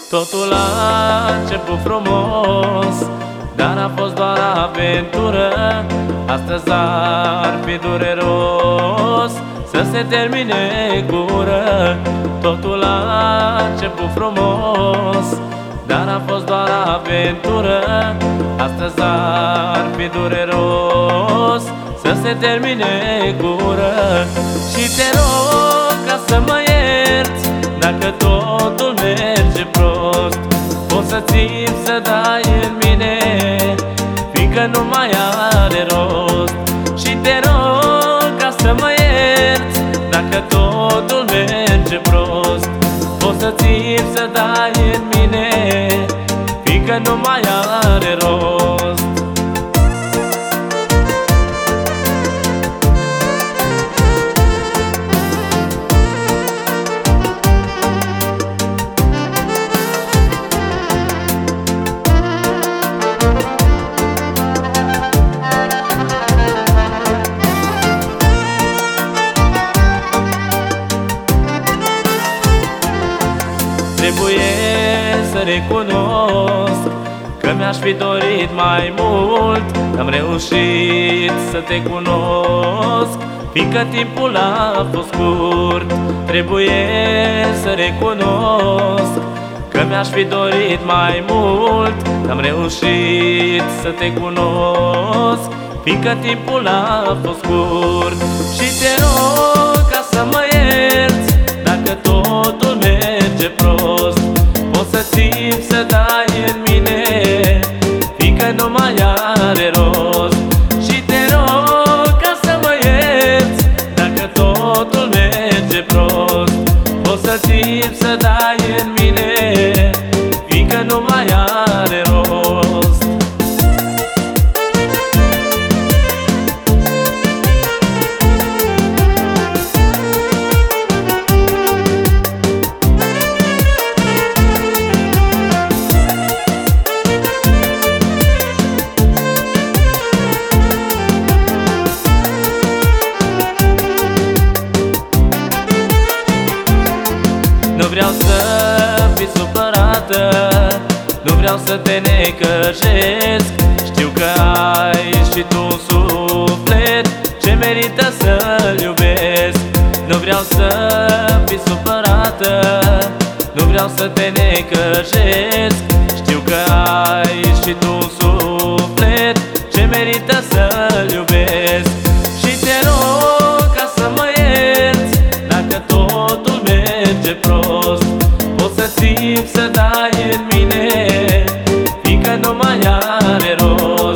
Totul a început frumos, dar a fost doar aventură. Astăzi ar fi dureros să se termine cu ură. Totul a început frumos, dar a fost doar aventură. Astăzi ar fi dureros să se termine cu ură. Și te rog ca să mă ierți dacă totul merge prost. Poți să țin să dai în mine, fiindcă nu mai are rost. Și te rog ca să mă ierți dacă totul merge prost. Poți să țin să dai în mine, fiindcă nu mai are rost. Trebuie să recunosc că mi-aș fi dorit mai mult, că am reușit să te cunosc, fiindcă timpul a fost scurt. Trebuie să recunosc că mi-aș fi dorit mai mult, că am reușit să te cunosc, fiindcă timpul a fost scurt. Și te rog ca să mă ierți dacă totul merge prost. Poți să țin să dai în mine, fiindcă nu mai are rost. Și te rog ca să mă ierți dacă totul merge prost. Poți să țin să dai în mine, fiindcă nu mai are rost. Nu vreau să fii supărată, nu vreau să te necăjesc. Știu că ai și tu un suflet ce merită să-l iubesc. Nu vreau să fii supărată, nu vreau să te necăjesc. Știu că ai și tu un suflet ce merită să-l iubesc. Și te rog ca să mă ierți dacă totul merge prost. Poți să țin să dai în mine, fiindcă nu mai are rost.